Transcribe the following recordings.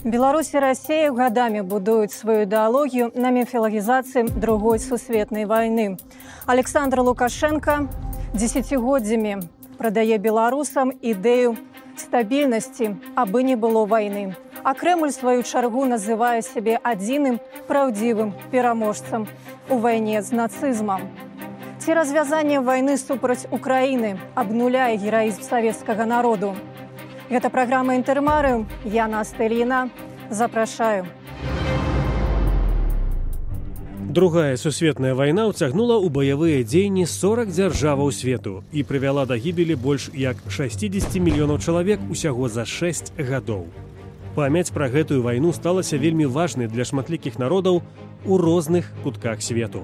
Беларусь и Россия годами будуют свою идеологию на мифологизации Другой сусветной войны. Александр Лукашенко десятигоддзями продает белорусам идею стабильности, абы не было войны. А Кремль, в свою чаргу, называя себе одиным правдивым пераможцем у войне с нацизмом. Ці развязание войны супраць Украины обнуляя героизм советского народу. Это программа «Интермариум». Я Настя Ильина. Запрашаю. Другая сусветная вайна ўцягнула ў баявыя дзеянні 40 дзяржаваў свету і прывяла да гібелі больш як 60 мільёнаў чалавек усяго за 6 гадоў. Памяць пра гэтую вайну сталася вельмі важнай для шматлікіх народаў у розных кутках свету.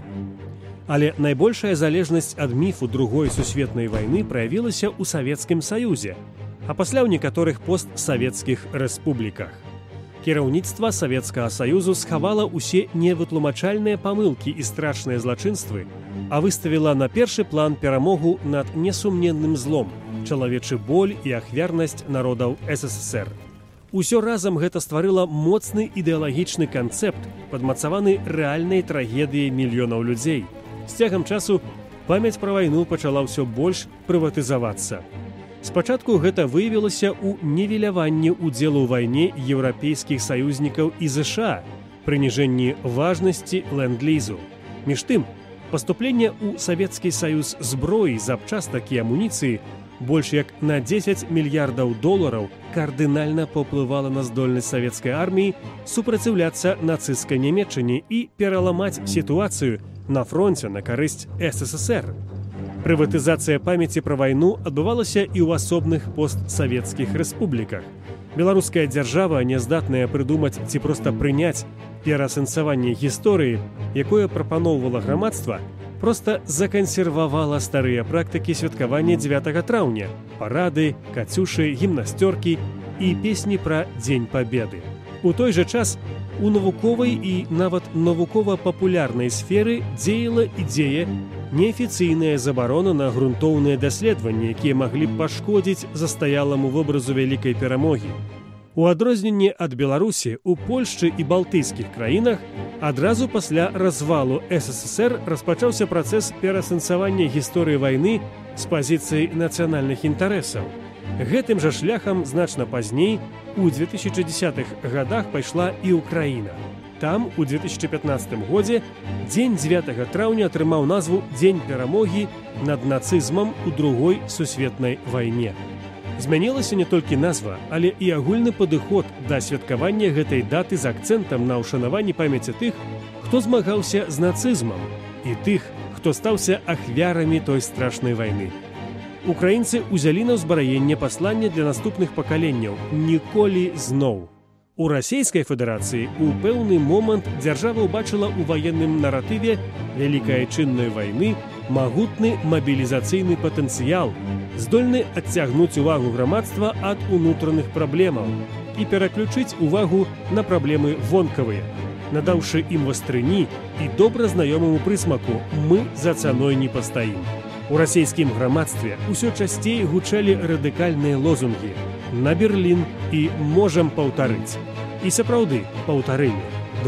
Але найбольшая залежнасць ад міфу Другой сусветнай вайны праявілася ў Савецкім Саюзе, а пасля ў некаторых постсавецкіх рэспубліках. Кіраўніцтва Савецкага Саюзу схавала ўсе невытлумачальныя памылкі і страшныя злачынствы, а выставіла на першы план перамогу над несумненным злом, чалавечы боль і ахвярнасць народаў СССР. Усё разам гэта стварыла моцны ідэалагічны канцэпт, падмацаваны рэальнай трагедыяй мільёнаў людзей. З цягам часу памяць пра вайну пачала ўсё больш прыватызавацца. Спачатку гэта выявілася ў нівеляванні ўдзелу ў вайне еўрапейскіх саюзнікаў і ЗША, прыніжэнні важнасці ленд-лізу. Між тым, паступленне ў Савецкі Саюз зброі, запчастак і амуніцыі больш як на 10 мільярдаў долараў кардынальна паўплывала на здольнасць савецкай арміі супраціўляцца нацысцкай Нямецчыне і пераламаць сітуацыю на фронце на карысць СССР. Прыватызацыя памяці пра вайну адбывалася і ў асобных постсавецкіх рэспубліках. Беларуская дзяржава, няздатная прыдумаць ці проста прыняць пераасэнсаванне гісторыі, якое прапаноўвала грамадства, проста закансервавала старыя практыкі святкавання 9 траўня, парады, кацюшы, гімнасцёркі і песні пра Дзень Пабеды. У той жа час у навуковай і нават навукова-папулярнай сферы дзеяла ідзея неафіцыйная забарона на грунтоўныя даследаванні, якія маглі б пашкодзіць застаяламу вобразу вялікай перамогі. У адрозненне ад Беларусі, у Польшчы і балтыйскіх краінах адразу пасля развалу СССР распачаўся працэс пераасэнсавання гісторыі вайны з пазіцыі нацыянальных інтарэсаў. Гэтым жа шляхам значна пазней, у 2010-х гадах пайшла і Украіна. Там, у 2015 годзе, дзень 9 траўня атрымаў назву «Дзень перамогі над нацызмам у Другой сусветнай вайне». Змянілася не толькі назва, але і агульны падыход да святкавання гэтай даты з акцэнтам на ўшанаванні памяці тых, хто змагаўся з нацызмам, і тых, хто стаўся ахвярамі той страшнай вайны. Украінцы ўзялі на ўзбраенне пасланне для наступных пакаленняў «Ніколі зноў». У Расійскай Федэрацыі у пэўны момант дзяржава ўбачыла ў ваенным наратыве вялікай айчыннай вайны магутны мабілізацыйны патэнцыял, здольны адцягнуць увагу грамадства ад унутраных праблемаў і пераключыць увагу на праблемы вонкавыя, надаўшы ім вастрыні і добра знаёмаму прысмаку «Мы за цаной не пастаім». У расійскім грамадстве ўсё часцей гучалі радыкальныя лозунгі «На Берлін» і «Можам паўтарыць». І сапраўды паўтарылі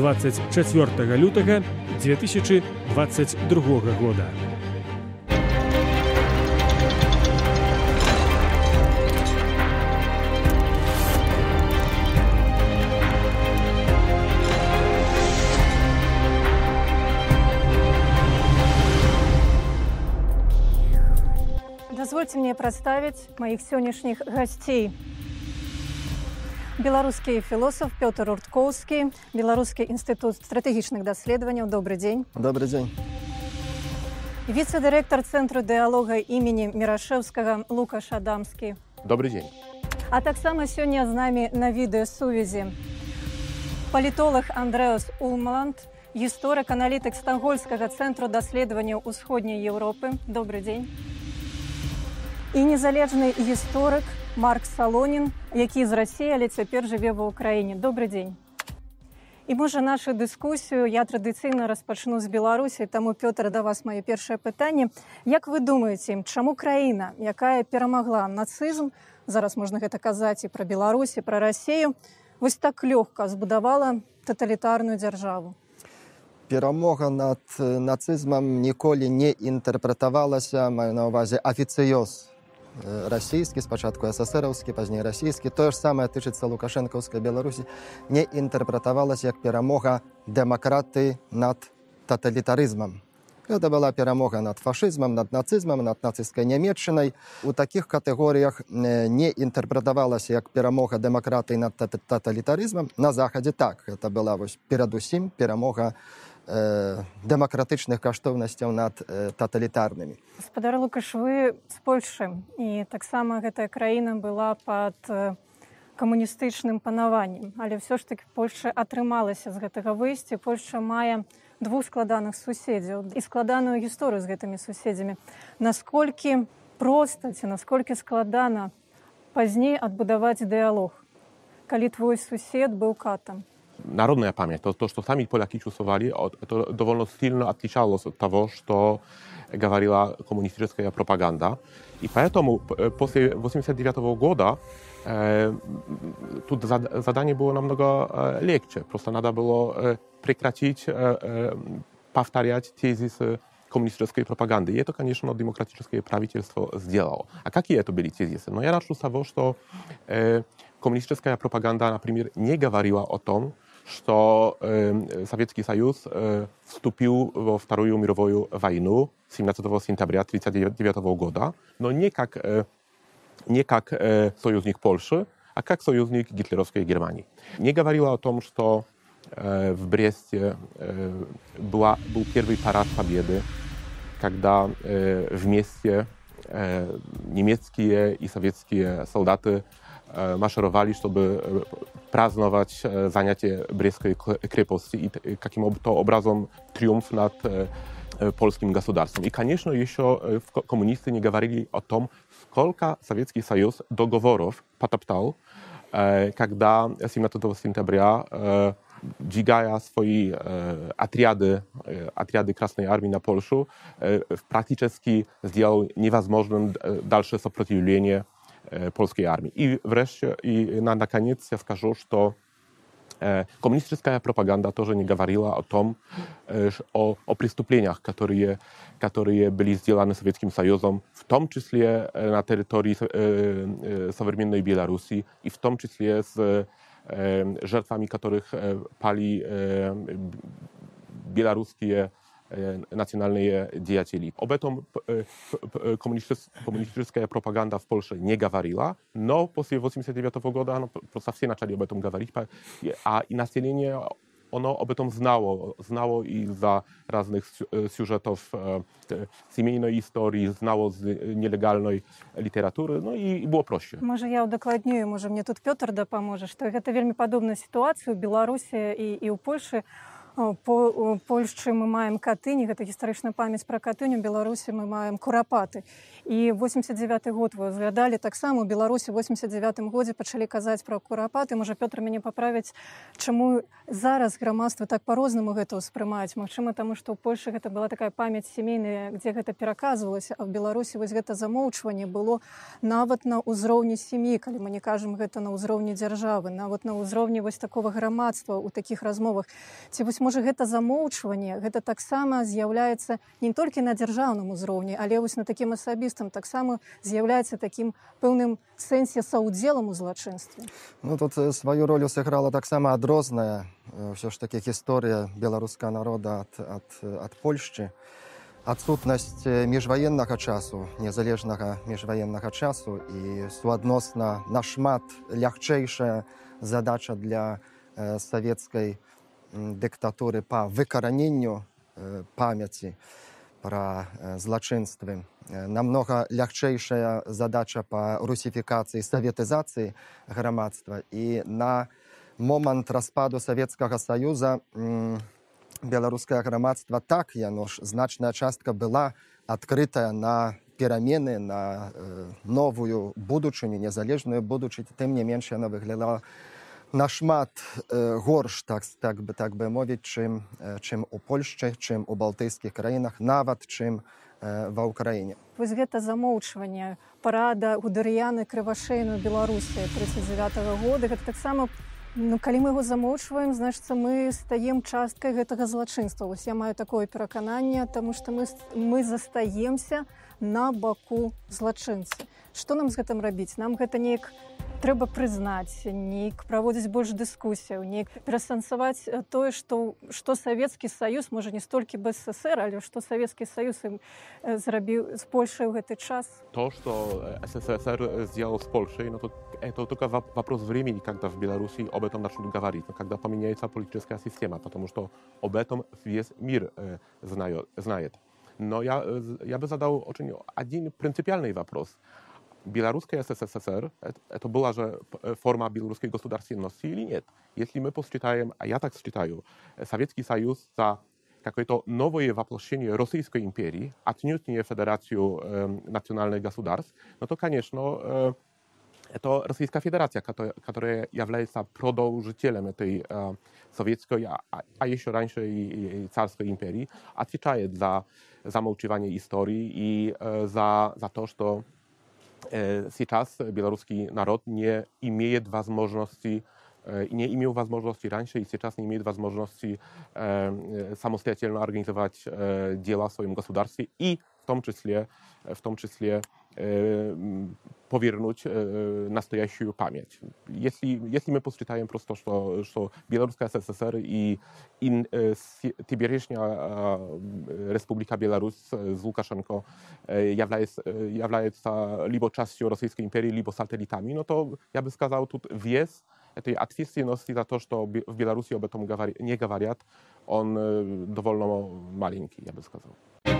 24 лютага 2022 года. Дозвольте мне представить моих сегодняшних гостей. Белорусский философ Пётр Урткоўскі, Белорусский институт стратегічных даследаванняў. Добрый день. Добрый день. Вице-директор Центру диалога имени Мірашэўскага Лукаш Адамскі. Добрый день. А таксама сёння з намі на відэасувязі палітолог Андрэас Улмланд, гісторык, аналітык Стокгольмскага цэнтру даследаванняў Усходняй Еўропы. Добрый день. І незалежны гісторык Марк Салонін, які з Расіі, але цяпер жыве ва Ўкраіне. Добрый дзень. І, можа, нашу дыскусію я традыцыйна распачну з Беларусі, таму, Пётр, да вас маё першае пытанне. Як вы думаеце, чаму краіна, якая перамагла нацызм, зараз можна гэта казаць і пра Беларусь, і пра Расію, вось так лёгка збудавала таталітарную дзяржаву? Перамога над нацызмам ніколі не інтэрпрэтавалася, маю на ўвазе афіцыёз расійскі, спачатку СССРаўскі, пазней расійскі. Тое ж самае тычыцца лукашэнкаўскай Беларусі, не інтэрпрэтавалася як перамога дэмакраты над таталітарызмам. Гэта была перамога над фашызмам, над нацызмам, над нацысцкай Нямецчынай. У такіх катэгорыях не інтэрпрэтавалася як перамога дэмакратыі над таталітарызмам. На Захадзе так. Гэта была перадусім перамога дэмакратычных каштоўнасцяў над таталітарнымі. Гаспадар Лукаш, вы з Польшы, і таксама гэтая краіна была пад камуністычным панаваннем. Але ўсё ж такі Польша атрымалася з гэтага выйсці. Польша мае двух складаных суседзяў і складаную гісторыю з гэтымі суседзямі. Насколькі проста ці насколькі складана пазней адбудаваць дыялог, калі твой сусед быў катам? Народная память, то, что сами поляки чувствовали, это довольно сильно отличалось от того, что говорила коммунистическая пропаганда. И поэтому после 1989 года тут задание было намного легче. Просто надо было прекратить повторять тезисы коммунистической пропаганды. И это, конечно, демократическое правительство сделало. А какие это были тезисы? Но я начну с того, что коммунистическая пропаганда, например, не говорила о том, что Советский Союз вступил во Вторую мировую войну 17 сентября 1939 года, но не как союзник Польши, а как союзник гитлеровской Германии. Не говорила о том, что в Бресте был первый парад Победы, когда вместе немецкие и советские солдаты маршировали, чтобы праздновать занятие Брестской крепости и каким-то образом триумф над польским государством. И, конечно, еще коммунисты не говорили о том, сколько Советский Союз договоров потоптал, когда 17 сентября, двигая свои отряды Красной Армии на Польшу, практически сделал невозможным дальше сопротивление польskiej armii. I wreszcie, na koniec ja скажу, что коммунистическая пропаганда тоже не говорила о том, о преступлениях, которые были сделаны Советским Союзом, в том числе на территории современной Беларуси, и в том числе с жертвами которых пали белорусские национальные деятели. Об этом коммунистическая пропаганда в Польше не говорила, но после 1989 года просто все начали об этом говорить, а и население оно об этом знало из-за разных сюжетов семейной истории, знало з нелегальной литературы, ну и было проще. Можа, я удакладнюю, можа, мне тут Пётр дапаможа, што гэта вельмі падобная сітуацыя ў Беларусі і ў Польшы. По Польшчы мы маем Катынь, гэта гістарычная памяць пра Катынь, у Беларусі мы маем Курапаты. І 89 год вы згадалі таксама, у Беларусі ў 89 годзе пачалі казаць пра Курапаты. Можа, Пётр мяне паправіць, чаму зараз грамадства так па-рознаму гэта ўспрымаюць. Магчыма, таму што ў Польшы гэта была такая памяць сямейная, дзе гэта пераказвалася, а ў Беларусі вось гэта замоўчванне было нават на ўзроўні сям'і, калі мы не кажам гэта на ўзроўні дзяржавы, нават на ўзроўні вось такога грамадства ў такіх размовах. Ці вось можа, гэта замоўчванне, гэта таксама з'яўляецца не толькі на дзяржаўным узроўні, але вось на такім асабістым таксама з'яўляецца такім пэўным сэнсе саўдзелам у злачынстве. Ну, тут сваю ролю сыграла таксама адрозная ўсё ж такі гісторыя беларускага народа ад Польшчы. Адсутнасць міжваеннага часу, незалежнага міжваеннага часу і суадносна нашмат лягчэйшая задача для савецкай дыктатуры па выкараненню памяці пра злачынствы. Намнога лягчэйшая задача па русіфікацыі, саветызацыі грамадства. І на момант распаду Савецкага Саюза беларускае грамадства, так, яно ж значная частка была адкрытая на перамены, на новую будучыню, незалежную будучыню, тым не менш яна выглядала нашмат горш, так бы мовіць, чым у Польшчы, чым у балтыйскіх краінах, нават чым ва ўкраіне. Вось гэта замоўчванне парада Гудэр'яна Крывашэйна ў Беларусі 1939 года, гэта таксама Ну, калі мы яго замоўчваем, значыцца, мы стаем часткай гэтага злачынства. Вось я маю такое перакананне, таму што мы застаемся на баку злачынцы. Што нам з гэтым рабіць? Нам гэта неяк трэба прызнаць, неяк праводзіць больш дыскусіяў, неяк перасэнсаваць тое, што Савецкі Саюз, можа, не столькі без СССР, але што Савецкі Саюз ім зрабіў з Польшай ў гэты час. То, что СССР сделал с Польшей, ну, это только вопрос времени, когда в Беларуси об этом начнут говорить, когда поменяется политическая система, потому что об этом весь мир знает. Но я бы задал очень один принципиальный вопрос. Белорусская СССР – это была же форма белорусской государственности или нет? Если мы посчитаем, а я так считаю, Советский Союз за какое-то новое воплощение Российской империи, отнюдь не федерацию национальных государств, но то, конечно, это Российская Федерация, которая является продолжителем этой советской, а еще раньше и царской империи, отвечает за замалчивание истории и за то, что сейчас белорусский народ не имеет возможности, не имел возможности раньше и сейчас не имеет возможности самостоятельно организовать дела в своем государстве и в том числе повернуть настоящую память. Если мы посчитаем просто, что Белорусская ССР и теперешняя Республика Беларусь с Лукашенко являются либо частью Российской империи, либо сателлитами, но то, я бы сказал, тут вес этой ответственности за то, что в Беларуси об этом не говорят, он довольно маленький, я бы сказал.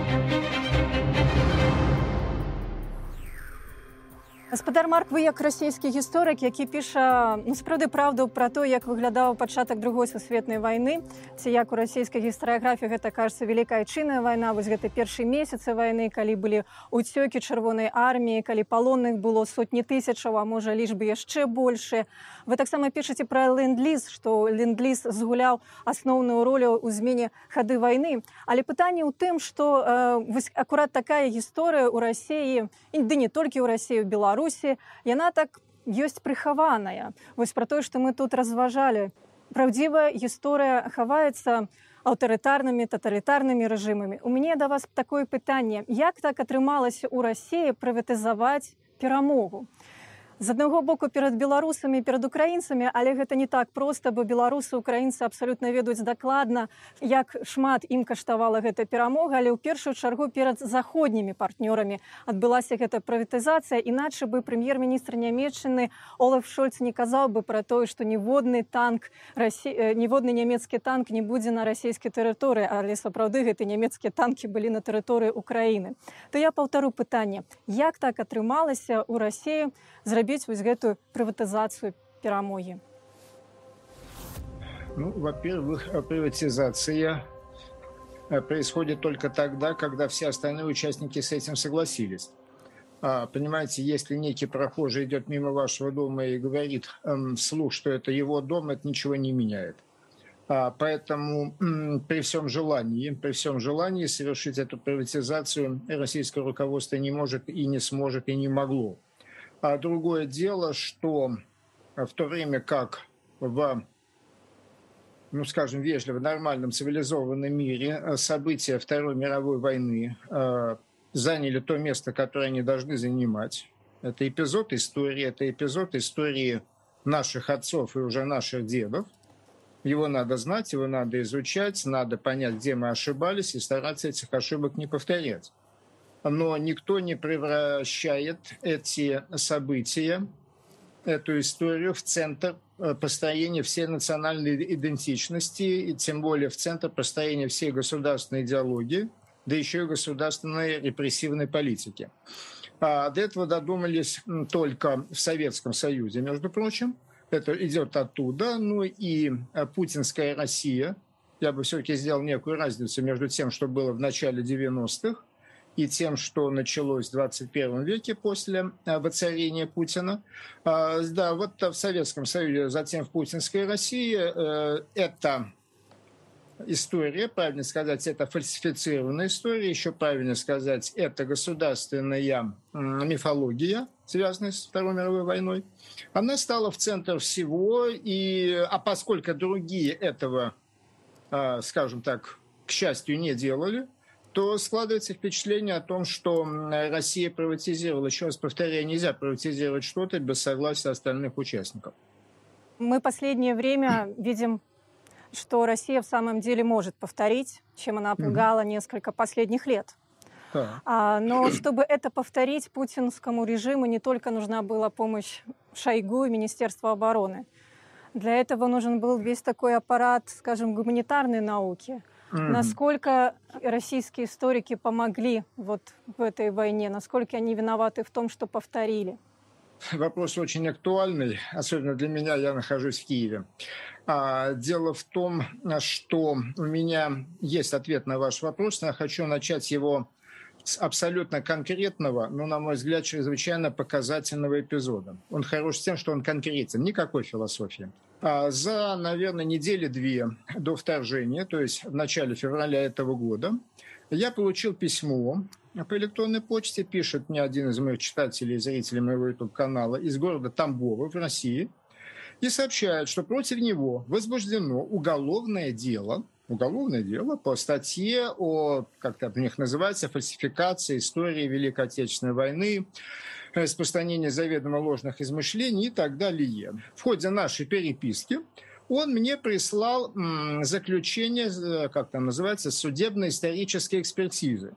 Гаспадар Марк, вы як расійскі гісторык, які піша сапраўды праўду пра то, як выглядаў пачатак Другой сусветнай вайны, ці як у расійскай гістарыяграфіі гэта кажацца Вялікая Айчынная вайна, вось гэты першы месяцы вайны, калі былі ўцёкі чырвонай арміі, калі палонных было сотні тысячаў, а можа лічбы яшчэ большыя. Вы таксама пішаце пра ленд-ліз, што ленд-ліз згуляў асноўную ролю ў змене хады вайны. Але пытанне ў тым, што акурат такая гісторыя ў Расіі, ды не толькі ў Расіі, у Беларусі, яна так ёсць прыхаваная. Вось пра тое, што мы тут разважалі. Праўдзівая гісторыя хаваецца аўтарытарнымі, таталітарнымі рэжымамі. У мяне да вас такое пытанне. Як так атрымалася ў Расіі прыватызаваць перамогу? З аднаго боку перад беларусамі, перад украінцамі, але гэта не так проста, бо беларусы, украінцы абсалютна ведаюць дакладна, як шмат ім каштавала гэта перамога, але ў першую чаргу перад заходнімі партнёрамі адбылася гэта прыватызацыя, іначай бы прэм'ер-міністр Нямецчыны Олаф Шольц не казаў бы пра тое, што ніводны нямецкі танк не будзе на расійскай тэрыторыі, але сапраўды гэты нямецкія танкі былі на тэрыторыі Украіны. То я паўтару пытанне, як так атрымалася ў Расіі зрабіць вось гэтую прыватызацыю перамогі? Ну, во-первых, приватизация происходит только тогда, когда все остальные участники с этим согласились. Понимаете, если некий прохожий идет мимо вашего дома и говорит вслух, что это его дом, это ничего не меняет. Поэтому при всем желании совершить эту приватизацию российское руководство не может и не сможет и не могло. А другое дело, что в то время как в, скажем, вежливо, нормальном, цивилизованном мире события Второй мировой войны заняли то место, которое они должны занимать. Это эпизод истории наших отцов и уже наших дедов. Его надо знать, его надо изучать, надо понять, где мы ошибались, и стараться этих ошибок не повторять. Но никто не превращает эти события, эту историю в центр построения всей национальной идентичности, и тем более в центр построения всей государственной идеологии, да еще и государственной репрессивной политики. До этого додумались только в Советском Союзе, между прочим. Это идет оттуда. Ну и путинская Россия. Я бы все-таки сделал некую разницу между тем, что было в начале 90-х, и тем, что началось в 21 веке после воцарения Путина. Да, вот в Советском Союзе, затем в путинской России это история, правильно сказать, это фальсифицированная история, еще правильно сказать, это государственная мифология, связанная с Второй мировой войной. Она стала в центр всего, а поскольку другие этого, скажем так, к счастью, не делали, то складывается впечатление о том, что Россия приватизировала. Еще раз повторяю, нельзя приватизировать что-то без согласия остальных участников. Мы последнее время видим, что Россия в самом деле может повторить, чем она пугала несколько последних лет. Но чтобы это повторить, путинскому режиму не только нужна была помощь Шойгу и Министерства обороны. Для этого нужен был весь такой аппарат, скажем, гуманитарной науки. Насколько российские историки помогли вот в этой войне, насколько они виноваты в том, что повторили? Вопрос очень актуальный, особенно для меня, я нахожусь в Киеве. Дело в том, что у меня есть ответ на ваш вопрос, но я хочу начать его с абсолютно конкретного, но, на мой взгляд, чрезвычайно показательного эпизода. Он хорош тем, что он конкретен, никакой философии. За, наверное, недели-две до вторжения, то есть в начале февраля этого года, я получил письмо по электронной почте, пишет мне один из моих читателей и зрителей моего YouTube-канала из города Тамбова в России, и сообщает, что против него возбуждено уголовное дело по статье о, как это у них называется, фальсификации истории Великой Отечественной войны, распространение заведомо ложных измышлений и так далее. В ходе нашей переписки он мне прислал заключение, как там называется, судебно-исторической экспертизы.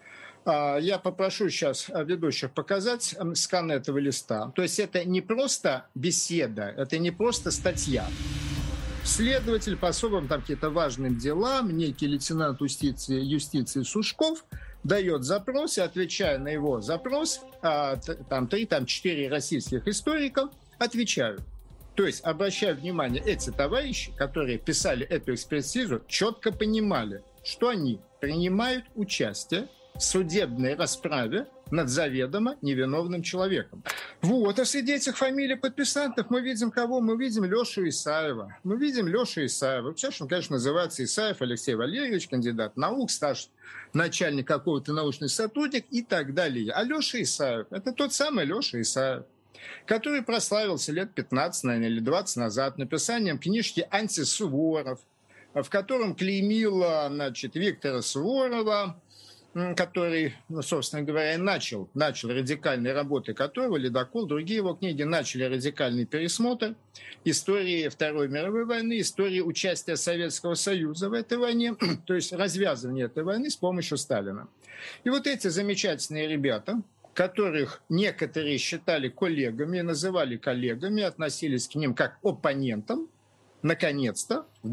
Я попрошу сейчас ведущих показать скан этого листа. То есть это не просто беседа, это не просто статья. Следователь по особым там каким-то важным делам, некий лейтенант юстиции Сушков, дает запрос, и отвечая на его запрос, там 3-4 российских историка отвечают. То есть, обращаю внимание, эти товарищи, которые писали эту экспертизу, четко понимали, что они принимают участие в судебной расправе над заведомо невиновным человеком. Вот, а среди этих фамилий подписантов мы видим кого? Мы видим Лешу Исаева. Сейчас он, конечно, называется Исаев Алексей Валерьевич, кандидат наук, старший начальник какого-то научный сотрудник и так далее. А Леша Исаев – это тот самый Леша Исаев, который прославился лет 15, наверное, или 20 назад написанием книжки «Антисуворов», в котором клеймила, Виктора Суворова, который, собственно говоря, начал радикальные работы которого, «Ледокол», другие его книги, начали радикальный пересмотр истории Второй мировой войны, истории участия Советского Союза в этой войне, то есть развязывания этой войны с помощью Сталина. И вот эти замечательные ребята, которых некоторые считали коллегами, называли коллегами, относились к ним как оппонентам, наконец-то в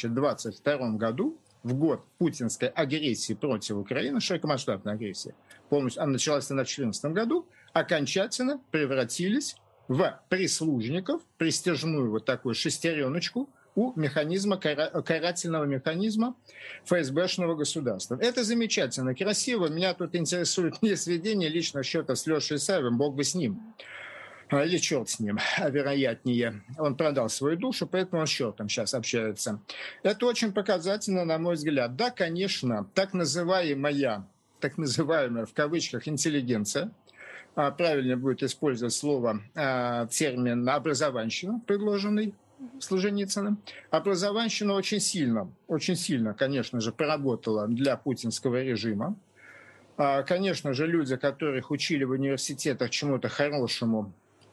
2022 году, в год путинской агрессии против Украины, широкомасштабной агрессии, полностью, она началась в 2014 году, окончательно превратились в прислужников, престижную вот такую шестереночку у механизма, карательного механизма ФСБшного государства. Это замечательно, красиво. Меня тут интересует не сведение личных счетов с Лешей Исаевым, бог бы с ним. Или черт с ним, вероятнее. Он продал свою душу, поэтому он с чертом сейчас общается. Это очень показательно, на мой взгляд. Да, конечно, так называемая в кавычках интеллигенция, правильно будет использовать слово, термин образованщина, предложенный Солженицыным. Образованщина очень сильно, конечно же, поработала для путинского режима. Конечно же, люди, которых учили в университетах чему-то хорошему,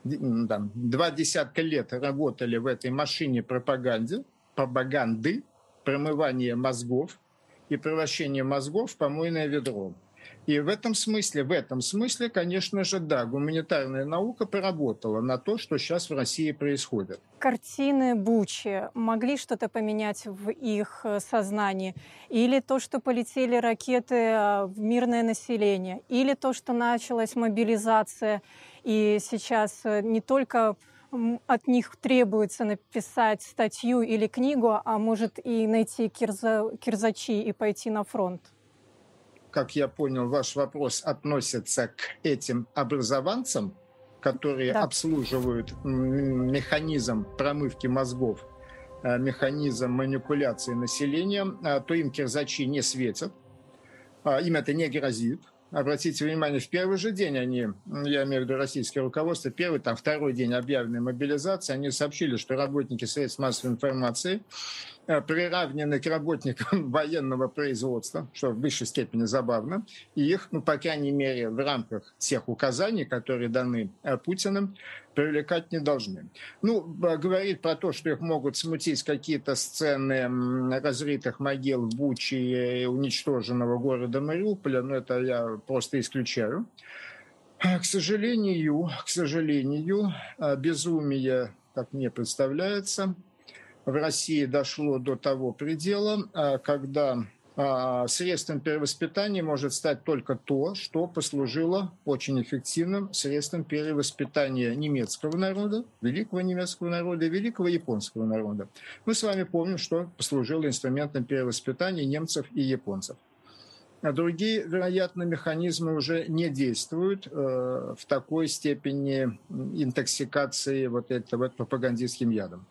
20 лет работали в этой машине пропаганды, промывания мозгов и превращения мозгов в помойное ведро. И в этом смысле, конечно же, да, гуманитарная наука поработала на то, что сейчас в России происходит. Картины Бучи могли что-то поменять в их сознании? Или то, что полетели ракеты в мирное население? Или то, что началась мобилизация, и сейчас не только от них требуется написать статью или книгу, а может и найти кирзачи и пойти на фронт? Как я понял, ваш вопрос относится к этим образованцам, которые обслуживают механизм промывки мозгов механизм манипуляции населением, то им кирзачи не светят, им это не грозит. Обратите внимание, в первый же день они, я имею в виду российское руководство, первый, там, второй день объявленной мобилизации, они сообщили, что работники средств массовой информации приравнены к работникам военного производства, что в высшей степени забавно. И их, по крайней мере, в рамках тех указаний, которые даны Путиным, привлекать не должны. Говорить про то, что их могут смутить какие-то сцены разрытых могил в Буче и уничтоженного города Мариуполя, это я просто исключаю. К сожалению, безумие, как мне представляется, в России дошло до того предела, когда средством перевоспитания может стать только то, что послужило очень эффективным средством перевоспитания немецкого народа, великого немецкого народа и великого японского народа. Мы с вами помним, что послужило инструментом перевоспитания немцев и японцев. А другие, вероятно, механизмы уже не действуют в такой степени интоксикации этого пропагандистским ядом.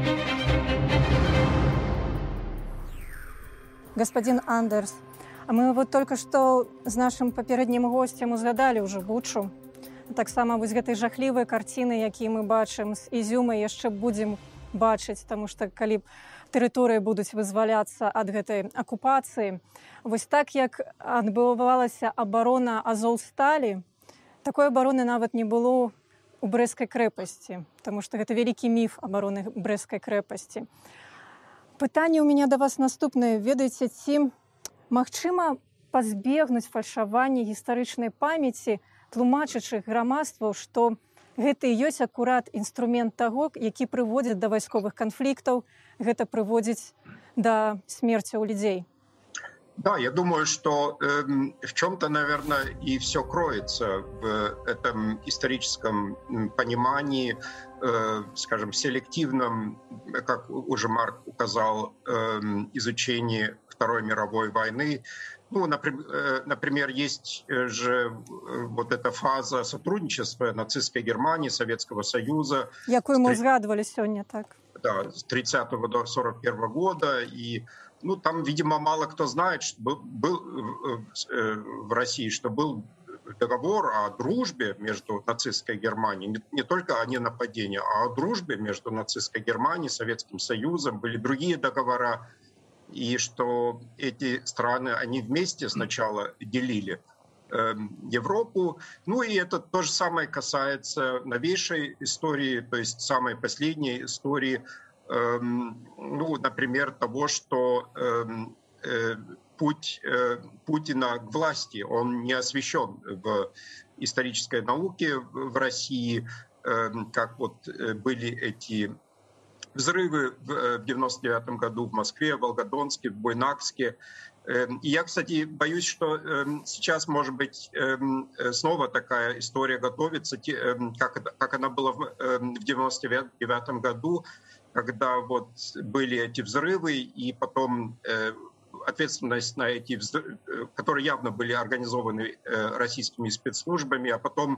Господин Андерс, мы только что з нашим папярэднім госцем узгадалі ўжо Бучу. Таксама гэтай жахлівай карціны, якія мы бачым з Ізюма, яшчэ будзем бачыць, таму што калі тэрыторыі будуць вызваляцца ад гэтай акупацыі. Так як адбывалася абарона Азовсталі, такой абароны нават не было у Брэсцкай крэпасці, таму што гэта вялікі міф абароны Брэсцкай крэпасці. Пытанне ў мяне да вас наступнае. Ведаеце, ці магчыма пазбегнуць фальшавання гістарычнай памяці, тлумачачы грамадству, што гэта і ёсць акурат інструмент таго, які прыводзіць да вайсковых канфліктаў, гэта прыводзіць да смерцяў людзей? Да, я думаю, что в чем-то, наверное, и все кроется в этом историческом понимании, скажем, селективном, как уже Марк указал, изучении Второй мировой войны. Например, есть же эта фаза сотрудничества нацистской Германии, Советского Союза. Якую мы узгадывали сегодня, так? Да, с 30-го до 41-го года. И там, видимо, мало кто знает, что был в России, что был договор о дружбе между нацистской Германией, не только о ненападении, а о дружбе между нацистской Германией, Советским Союзом, были другие договора, и что эти страны, они вместе сначала делили Европу. И это то же самое касается новейшей истории, то есть самой последней истории, например, того, что путь Путина к власти, он не освещен в исторической науке в России, как были эти взрывы в 99 году в Москве, в Волгодонске, в Буйнакске. И я, кстати, боюсь, что сейчас, может быть, снова такая история готовится, как она была в 99 году, когда были эти взрывы, и потом ответственность на эти взрывы, которые явно были организованы российскими спецслужбами, а потом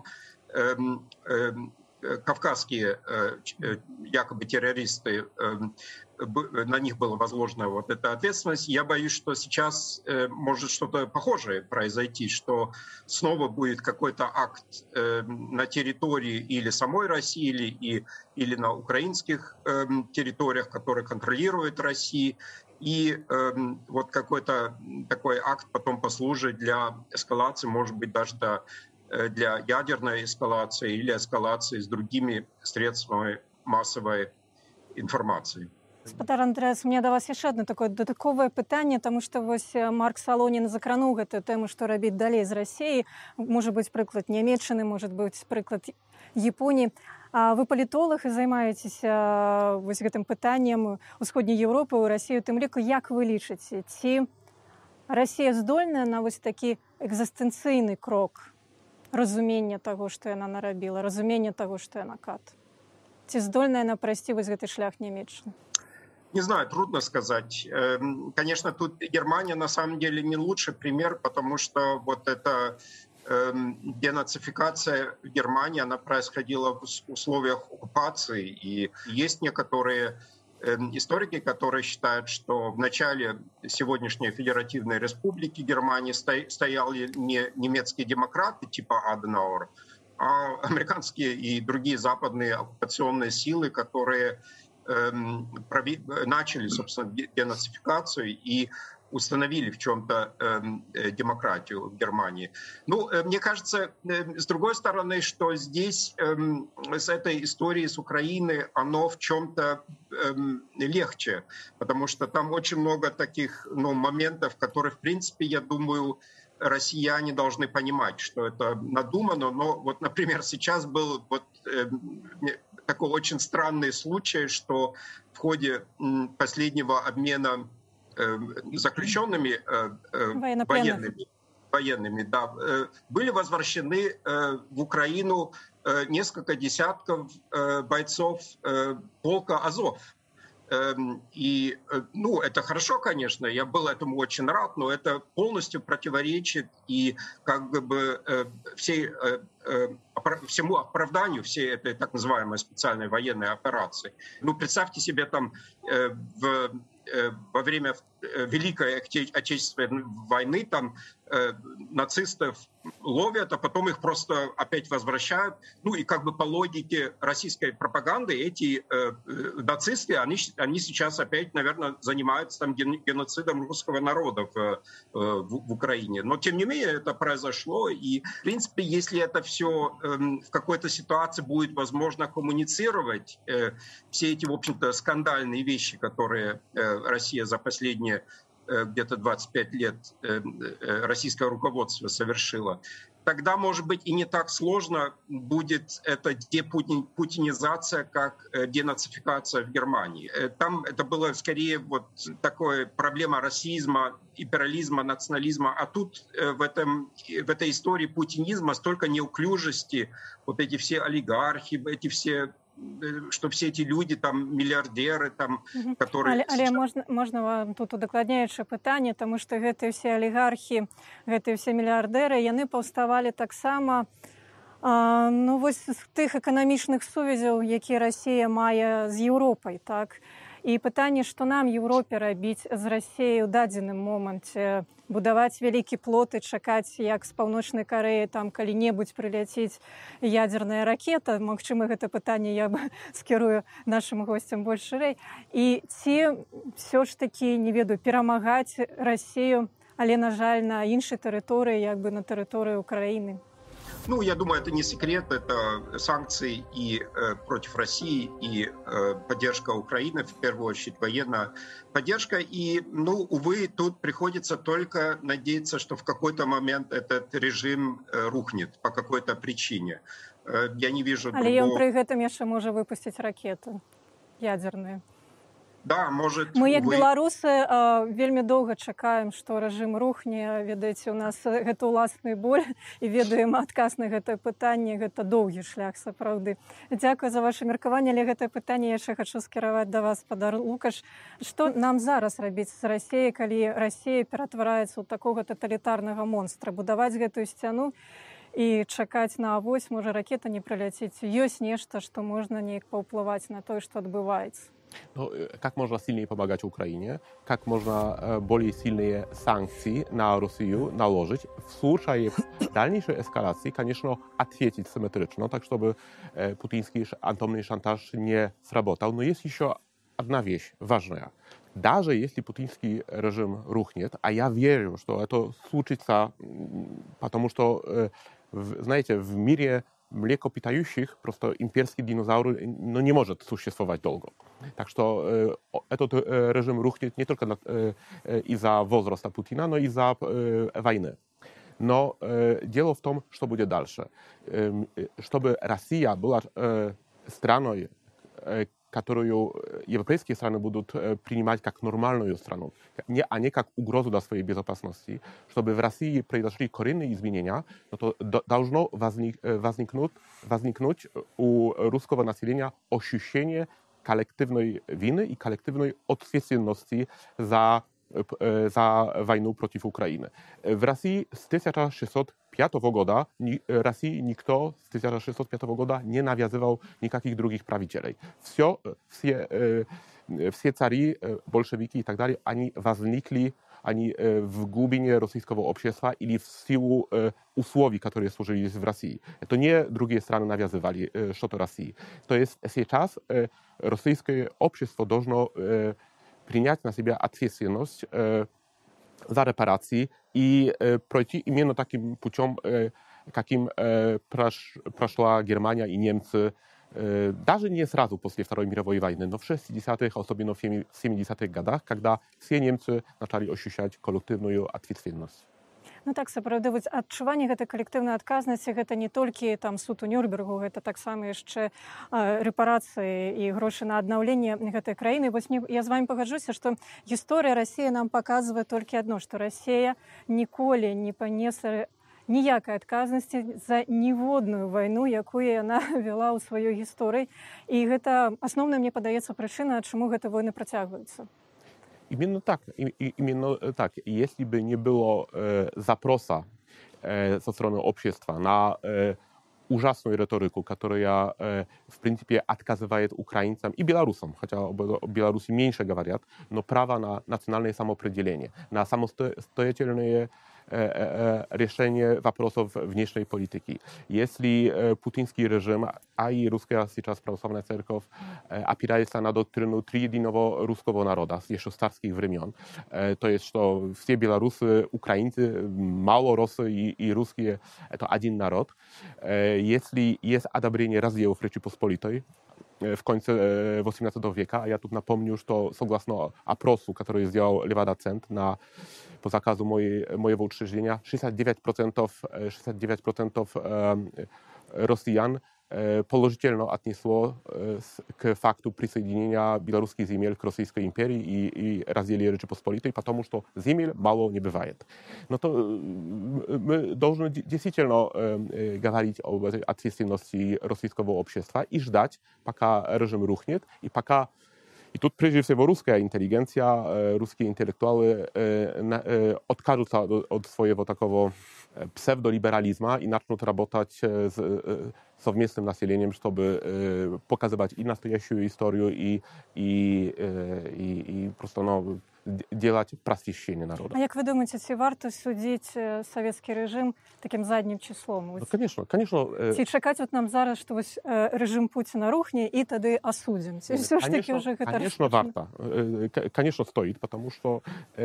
кавказские якобы террористы, на них была возложена эта ответственность. Я боюсь, что сейчас может что-то похожее произойти, что снова будет какой-то акт на территории или самой России, или на украинских территориях, которые контролирует Россия, и какой-то такой акт потом послужит для эскалации, может быть, даже для ядерной эскалации или эскалации с другими средствами массовой информации. Спадар Андрэс, у меня до вас яшчэ одно такое дадатковае пытанне, таму што Марк Салонін закрануў гэтую тэму, што рабіць далей з Расіяй. Можа быць прыклад Нямецчыны, можа быць прыклад Японіі. Вы палітолог і займаецеся гэтым пытаннем усходняй Еўропы, у Расію, тым ліку, як вы лічыце, ці Расія здольная на такі экзістэнцыйны крок разумення таго, што яна нарабіла, разумення таго, што яна кат? Ці здольная яна прайсці гэты шлях Нямецчыны? Не знаю, трудно сказать. Конечно, тут Германия на самом деле не лучший пример, потому что эта денацификация в Германии, она происходила в условиях оккупации. И есть некоторые историки, которые считают, что в начале сегодняшней Федеративной Республики Германии стояли не немецкие демократы типа Аденауэр, а американские и другие западные оккупационные силы, которые начали, собственно, денацификацию и установили в чем-то демократию в Германии. Ну, мне кажется, с другой стороны, что здесь с этой историей с Украины оно в чем-то легче, потому что там очень много таких моментов, которые, в принципе, я думаю, россияне должны понимать, что это надумано. Но вот, например, сейчас был такой очень странный случай, что в ходе последнего обмена заключенными военными, да, были возвращены в Украину несколько десятков бойцов полка Азов. И, это хорошо, конечно, я был этому очень рад, но это полностью противоречит и всему оправданию всей этой так называемой специальной военной операции. Представьте себе там во время Великой Отечественной войны там нацистов ловят, а потом их просто опять возвращают. И по логике российской пропаганды эти нацисты, они сейчас опять, наверное, занимаются там геноцидом русского народа в Украине. Но, тем не менее, это произошло. И, в принципе, если это все в какой-то ситуации будет возможно коммуницировать, все эти, в общем-то, скандальные вещи, которые Россия за последние где-то 25 лет российское руководство совершило, тогда, может быть, и не так сложно будет эта депутинизация, как денацификация в Германии. Там это было скорее такая проблема расизма, империализма, национализма. А тут в этой истории путинизма столько неуклюжести, эти все олигархи, что все эти люди, там, миллиардеры, там, которые... Але можна вам тут удакладняючае пытанне, таму што гэтыя все алігархі, гэтыя все мільярдэры, яны паўставалі таксама з тых эканамічных сувязяў, якія Расія мае з Еўропай, так? І пытанне, што нам Еўропе рабіць з Расіяй у дадзеным моманце, будаваць вялікі плот і чакаць, як з Паўночнай Карэі там калі-небудзь прыляціць ядзерная ракета. Магчыма, гэта пытанне я скірую нашым госцям больш шырэй. І ці ўсё ж такі, не ведаю, перамагаць Расію, але, на жаль, на іншай тэрыторыі, на тэрыторыі Украіны? Я думаю, это не секрет, это санкции и против России, и поддержка Украины, в первую очередь военная поддержка. И, увы, тут приходится только надеяться, что в какой-то момент этот режим рухнет по какой-то причине. Я не вижу другого... Але ён пры гэтым яшчэ можа выпусціць ракеты ядзерныя. Да, может, мы, як беларусы, вельмі доўга чакаем, што рэжым рухне. Ведаеце, у нас гэта ўласны боль, і ведаем адказ на гэтае пытанне. Гэта доўгі шлях, сапраўды. Дзякую за ваше меркаванне, але гэтае пытанне яшчэ хачу скіраваць да вас, спадар Лукаш. Што нам зараз рабіць з Расіяй, калі Расія ператвараецца ў такога таталітарнага монстра? Будаваць гэтую сцяну і чакаць на авось, можа, ракета не прыляціць. Ёсць нешта, што можна неяк паўплываць на тое, што адбываецца. Как можно сильнее помогать Украине, как можно более сильные санкции на Россию наложить. В случае дальнейшей эскалации, конечно, ответить симметрично, так чтобы путинский атомный шантаж не сработал. Но есть еще одна вещь важная. Даже если путинский режим рухнет, а я верю, что это случится, потому что, знаете, в мире млекопитающих просто имперский динозавр не может существовать долго. Так что этот режим рухнет не только из-за возраста Путина, но и из-за войны. Но дело в том, что будет дальше. Чтобы Россия была страной, которую европейские страны будут принимать как нормальную страну, а не как угрозу для своей безопасности. Чтобы в России произошли коренные изменения, то должно возникнуть у русского населения ощущение коллективной вины и коллективной ответственности за войну против Украины. В России с 1605 года никто с 1605 года не навязывал никаких других правителей. все цари, большевики и так далее, они возникли в глубине российского общества или в силу условий, которые сложились в России. Это не другие страны навязывали что-то России. То есть сейчас российское общество должно принять на себя ответственность за репарации и пройти именно таким путем, каким прошла Германия и немцы, даже не сразу после Второй мировой войны, но в 60-х, особенно в 70-х годах, когда все немцы начали ощущать коллективную ответственность. Ну так, сапраўды, адчуванне гэтай калектыўнай адказнасці гэта не толькі там суд у Нюрнбергу, гэта таксама яшчэ рэпарацыі і грошы на аднаўленне гэтай краіны. Вось я з вами пагаджуся, што гісторыя Расіі нам паказвае толькі адно, што Расія ніколі не панесла ніякай адказнасці за ніводную вайну, якую яна вела ў сваёй гісторыі. І гэта асноўная, мне падаецца, прычына, чаму гэтыя войны працягваюцца. Именно так. Если бы не было запроса со стороны общества на ужасную риторику, которая, в принципе, отказывает украинцам и белорусам, хотя о Беларуси меньше говорят, но право на национальное самоопределение, на самостоятельные решение вопросов внешней политики. Если путинский режим, а и русская сейчас православная церковь, опирается на доктрину триединого русского народа с еще царских времен, то есть, что все белорусы, украинцы, малороссы и русские — это один народ, если есть одобрение разделов Речи Посполитой в конце XVIII века, а я тут напомню, что согласно опросу, который сделал Левада-Центр по заказу моего учреждения, 69% россиян положительно отнесло к факту присоединения белорусских земель к Российской империи и разделения Речи Посполитой, потому что земель мало не бывает. Но то мы должны действительно говорить об этой ответственности российского общества и ждать, пока режим рухнет, и пока... И тут прежде всего русская интеллигенция, русские интеллектуалы откажутся от своего такого псевдолиберализма и начнут работать с совместным населением, чтобы показывать и настоящую историю, и просто делать просвещение народа. А як ви думаєте, ці варто судити совєтський режим таким заднім числом? Ну, конечно. Ці чекати от нам зараз, що ось режим Путіна рухне, і тоді осудимо? Ці все ж таки вже Конечно, варто. Конечно, стоит, потому что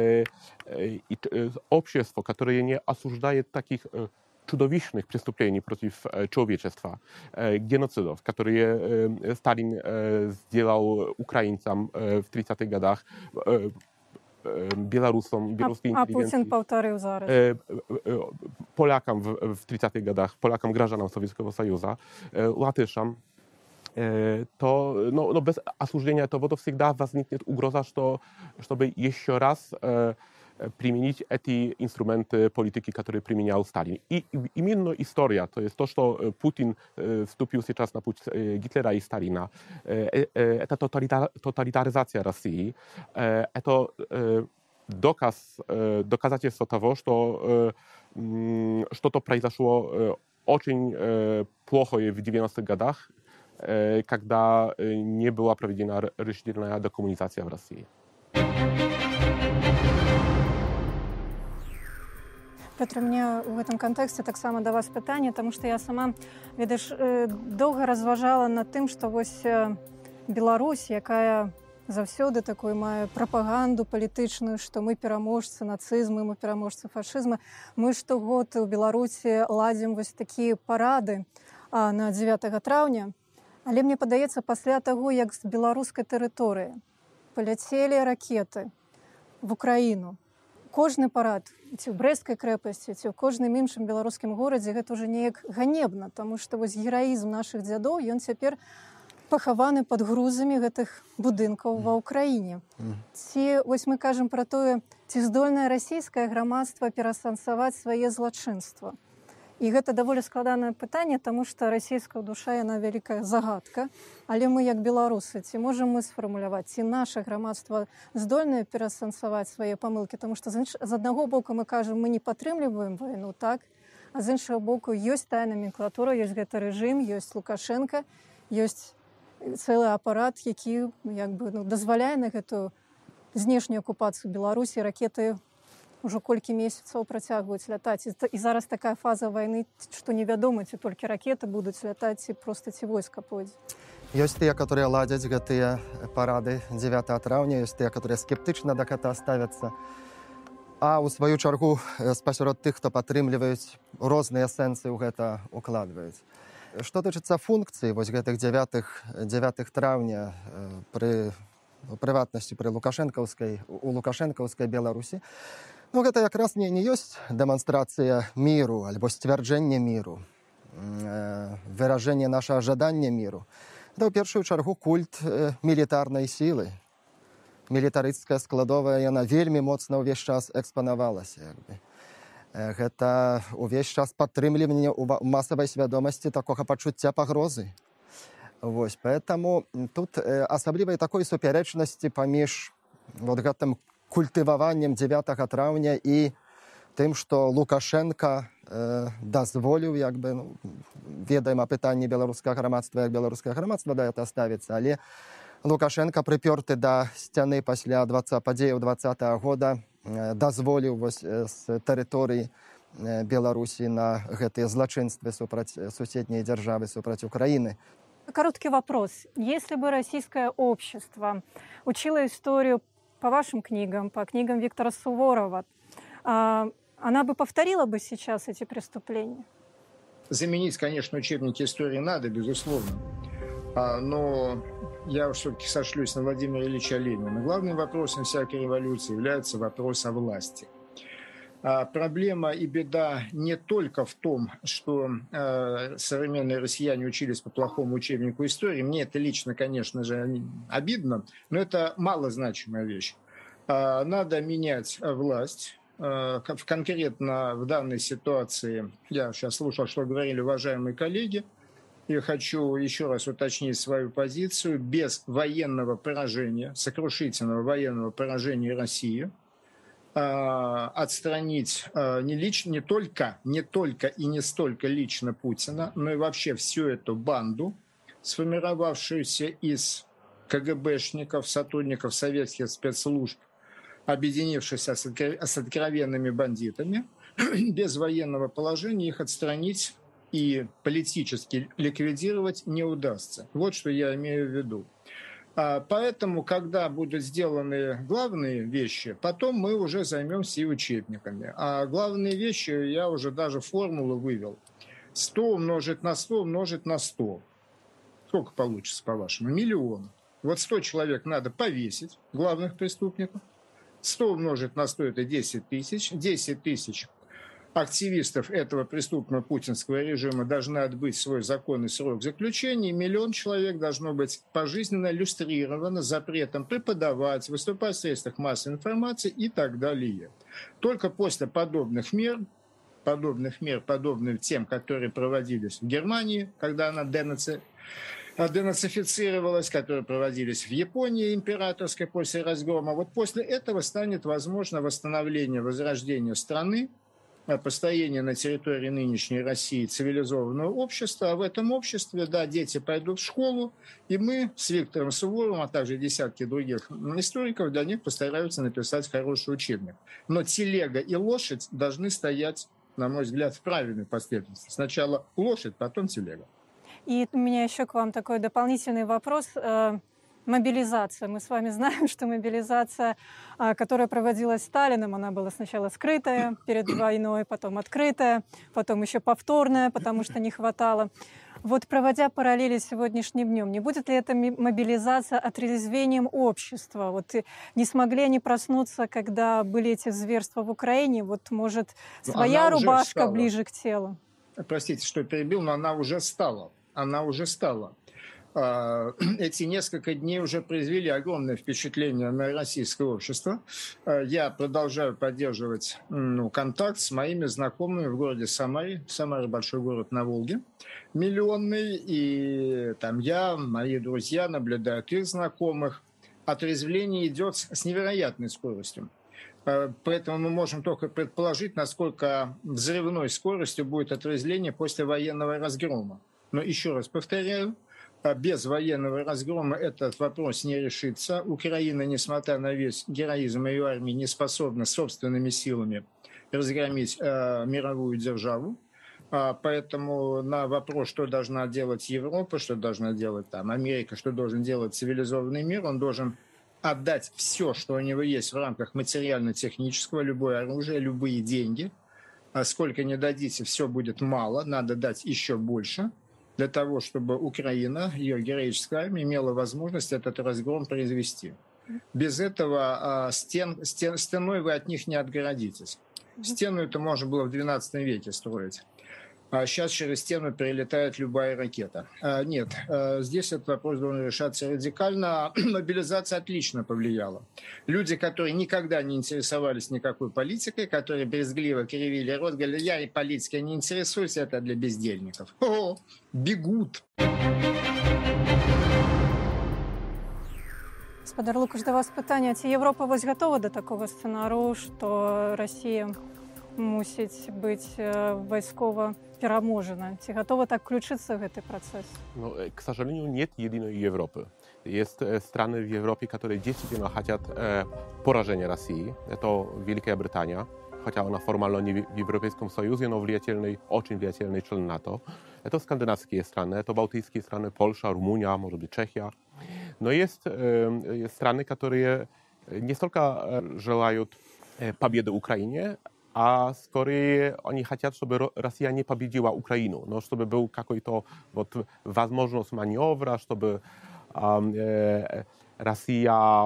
общество, которое не осуждает таких чудовищных преступлений против человечества, геноцидов, которые Сталин сделал украинцам в 30-х годах, белорусам, белорусskiej inteligencji. A Putin powtórzył zaraz. Polakom w 30-tych годах, Polakom grażanom Sowieckiego Союза, Łatyszom, to bez осуждения этого всегда возникнет угроза, чтобы еще раз применить эти инструменты политики, которые применял Сталин. И именно история, то есть то, что Путин вступил сейчас на путь Гитлера и Сталина, это тоталитаризация России, это доказательство того, что что-то произошло очень плохое в 90-х годах, когда не была проведена решительная декоммунизация в России. Петр, у меня в этом контексте так само до вас пытание, потому что я сама, ведаеш, долго разважала над тым, что вось Беларусь, якая заўсёды такую мае прапаганду палітычную, што мы пераможцы нацызму, мы пераможцы фашызму. Мы штогод у Беларусі ладзім вось такія парады на 9 траўня. Але мне падаецца, пасля таго, як з беларускай тэрыторыі паляцелі ракеты в Украіну, кожны парад ці ў Брэсцкай крэпасці, ці ў кожным іншым беларускім горадзе, гэта ўжо неяк ганебна, таму што вось гераізм нашых дзядоў, ён цяпер пахаваны пад грузамі гэтых будынкаў ва ўкраіне. Ці вось мы кажам пра тое, ці здольнае расійскае грамадства пераасэнсаваць свае злачынства. І гэта даволі складанае пытанне, таму што расійская душа, яна вялікая загадка. Але мы, як беларусы, ці можам мы сфармуляваць, ці наша грамадства здольнае пераасэнсаваць свае памылкі, таму што з аднаго боку мы кажам, мы не падтрымліваем вайну, так? А з іншага боку ёсць тая номенклатура, ёсць гэты рэжым, ёсць Лукашенко, ёсць цэлы апарат, які дазваляе на гэтую знешнюю акупацыю Беларусі. Ракеты ўжо колькі месяцаў працягваюць лятаць. І зараз такая фаза вайны, што невядома, ці толькі ракеты будуць лятаць, ці проста ці войска пойдзе. Ёсць тыя, которые ладзяць гэтыя парады 9 траўня, ёсць тыя, которые скептычна да гэта ставяцца. А ў сваю чаргу спасярод тых, хто падтрымліваюць, розныя сэнсы ў гэта укладваюць. Што тычыцца функцыі вось гэтых 9 траўня пры прыватнасці пры лукашэнкаўскай Беларусі, гэта якраз не ёсць дэманстрацыя міру альбо сцвярджэнне міру, выражэнне нашага жадання міру. Это ў першую чаргу культ мілітарнай сілы. Мілітарысцкая складовая, яна вельмі моцна ўвесь час экспанавалася. Гэта ўвесь час падтрымліванне ў масавай свядомасці такога пачуцця пагрозы. Вось, поэтому тут асаблівай такой супярэчнасці паміж гэтым культываваннем 9 траўня і тым, што Лукашенка дазволіў, ведаем апытанні беларускага грамадства, як беларускае грамадства да гэта ставіцца, але Лукашенко прыпёрты да сцяны пасля падзеяў 20-го года дазволіў з тэрыторыі Беларусі на гэтыя злачынствы супраць суседняй дзяржавы, супраць Украины. Короткий вопрос. Если бы российское общество учило историю по вашим книгам, по книгам Виктора Суворова, она бы повторила бы сейчас эти преступления? Заменить, конечно, учебники истории надо, безусловно. Но я все-таки сошлюсь на Владимира Ильича Ленина. Главным вопросом всякой революции является вопрос о власти. Проблема и беда не только в том, что современные россияне учились по плохому учебнику истории. Мне это лично, конечно же, обидно, но это малозначимая вещь. Надо менять власть. Конкретно в данной ситуации, я сейчас слушал, что говорили уважаемые коллеги, и хочу еще раз уточнить свою позицию. Без военного поражения, сокрушительного военного поражения России, отстранить не только и не столько лично Путина, но и вообще всю эту банду, сформировавшуюся из КГБшников, сотрудников советских спецслужб, объединившихся с откровенными бандитами, без военного положения их отстранить и политически ликвидировать не удастся. Вот что я имею в виду. Поэтому, когда будут сделаны главные вещи, потом мы уже займемся и учебниками. А главные вещи, я уже даже формулу вывел. 100 умножить на 100 умножить на 100. Сколько получится, по-вашему? 1 миллион. Вот 100 человек надо повесить, главных преступников. 100 умножить на 100 – это 10 тысяч. 10 тысяч активистов этого преступного путинского режима должны отбыть свой законный срок заключения. 1 миллион человек должно быть пожизненно иллюстрировано запретом преподавать, выступать в средствах массовой информации и так далее. Только после подобных мер, подобным тем, которые проводились в Германии, когда она денацифицировалась, которые проводились в Японии императорской после разгрома, вот после этого станет возможно восстановление, возрождение страны, построение на территории нынешней России цивилизованного общества. А в этом обществе, да, дети пойдут в школу, и мы с Виктором Суворовым, а также десятки других историков для них постараются написать хороший учебник. Но телега и лошадь должны стоять, на мой взгляд, в правильной последовательности. Сначала лошадь, потом телега. И у меня еще к вам такой дополнительный вопрос. Мобилизация. Мы с вами знаем, что мобилизация, которая проводилась Сталиным, она была сначала скрытая перед войной, потом открытая, потом еще повторная, потому что не хватало. Вот проводя параллели с сегодняшним днем, не будет ли эта мобилизация отрезвением общества? Вот не смогли они проснуться, когда были эти зверства в Украине? Вот, может, своя рубашка ближе к телу? Простите, что перебил, но она уже стала. Эти несколько дней уже произвели огромное впечатление на российское общество. Я продолжаю поддерживать контакт с моими знакомыми в городе Самаре. Самара – большой город на Волге, миллионный. И там я, мои друзья наблюдают их знакомых. Отрезвление идет с невероятной скоростью. Поэтому мы можем только предположить, насколько взрывной скоростью будет отрезвление после военного разгрома. Но еще раз повторяю, без военного разгрома этот вопрос не решится. Украина, несмотря на весь героизм ее армии, не способна собственными силами разгромить мировую державу. Поэтому на вопрос, что должна делать Европа, что должна делать там Америка, что должен делать цивилизованный мир, он должен отдать все, что у него есть в рамках материально-технического, любое оружие, любые деньги. Сколько не дадите, все будет мало, надо дать еще больше, для того, чтобы Украина, ее героическая армия, имела возможность этот разгром произвести. Без этого стеной вы от них не отгородитесь. Стену это можно было в XII веке строить. А сейчас через стену перелетает любая ракета. Нет, здесь этот вопрос должен решаться радикально. Мобилизация отлично повлияла. Люди, которые никогда не интересовались никакой политикой, которые брезгливо кривили рот, говорили, я и политикой не интересуюсь, это для бездельников. О, бегут. Господар Лукаш, до вас питання. Ці Європа ось готова до такого сценарію, що Росія мусить бути військово переможена? Ці готова так включиться в этот процесс? No, к сожалению, нет единой Европы. Есть страны в Европе, которые действительно хотят поражения России. Это Великая Британия, хотя она формально не в Европейском Союзе, но влиятельный, очень влиятельный член НАТО. Это скандинавские страны, это балтийские страны, Польша, Румыния, может быть, Чехия. Но есть страны, которые не столько желают победы Украине, а скорее они хотят, чтобы Россия не победила Украину, но чтобы был какой-то вот возможность маневра, чтобы Rosja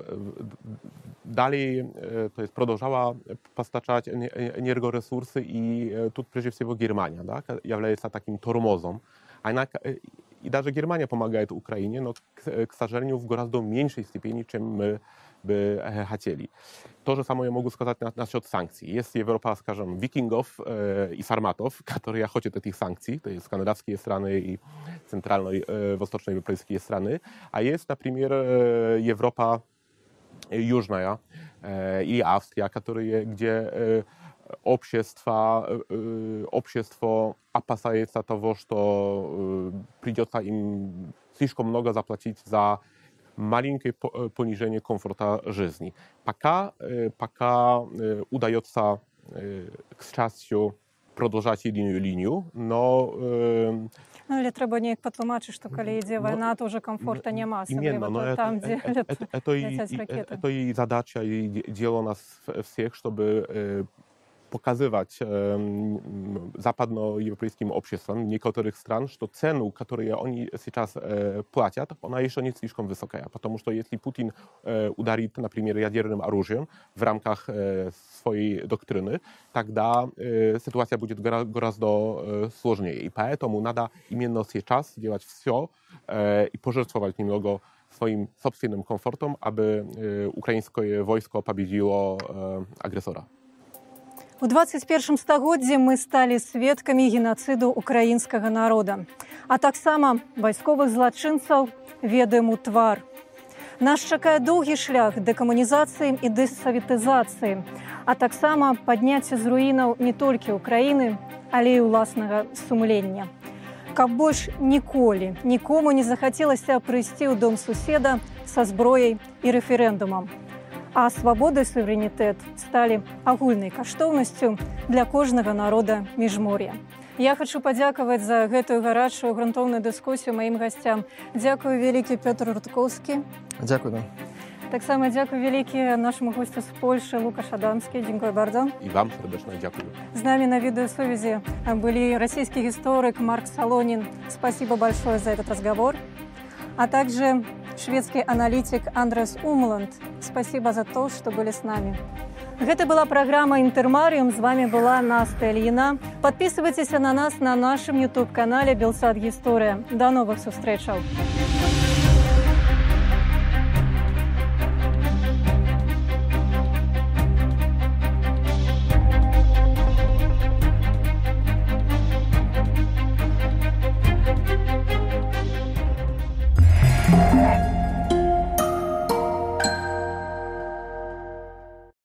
dalej to jest продолжала постачать энергоресурсы, и тут прежде всего Германия, да, является таким тормозом. Она, и даже Германия помогает Украине, но, к сожалению, в гораздо меньшей степени, чем мы by chcieli. To, że samo ja mogę сказать насчет sankcji. Jest Europa, скажем, викингов и сарматов, которые хотят этих санкций, то есть скандинавские страны и центральные, восточноевропейские страны. А есть, например, Европа южная или Австрия, где общество опасается того, что придется им слишком много заплатить за маленькое понижение комфорта жизни. Пока удается, к счастью, продолжать единую линию, но... Ну, или треба неяк патлумачыць, што калі ідзе вайна, то уже комфорта няма, асабліва там, дзе ляцяць ракеты. Это и задача, и дело нас всех, чтобы показывать западноевропейским обществам некоторых стран, что цену, которую они сейчас платят, она еще не слишком высокая. Потому что если Путин ударит, например, ядерным оружием в рамках своей доктрины, тогда ситуация будет гораздо сложнее. И поэтому надо именно сейчас делать все и пожертвовать немного swoim собственным комфортом, aby ukraińskie wojsko победило агрессора. У 21 стагоддзі мы сталі сведкамі геноциду украінскага народа. А таксама вайсковых злачынцаў ведаем у твар. Нас чакае доўгі шлях дэкамунізацыі і дэсаветызацыі, а таксама падняцце з руінаў не толькі Украіны, але і ўласнага сумлення. Каб больш ніколі нікому не захацелася прыйсці ў дом суседа са зброяй і рэферэндумам. А свабода і суверэнітэт сталі агульнай каштоўнасцю для кожнага народа міжмор'я. Я хочу падзякаваць за гэтую гарачую грунтоўную дыскусію маім гасцям. Дзякую вялікі Пётр Руткоўскі. Дзякую. Таксама дзякую вялікі нашаму госцю з Польшы Лукаш Адамскі. Дзякую bardzo. И вам сердечно дякую. З нами на видеосувязи были российский историк Марк Солонин. Спасибо большое за этот разговор. А также шведский аналитик Андрес Умланд. Спасибо за то, что были с нами. Это была программа «Интермариум». С вами была Настя Ильина. Подписывайтесь на нас на нашем YouTube-канале «Белсат История». До новых встреч!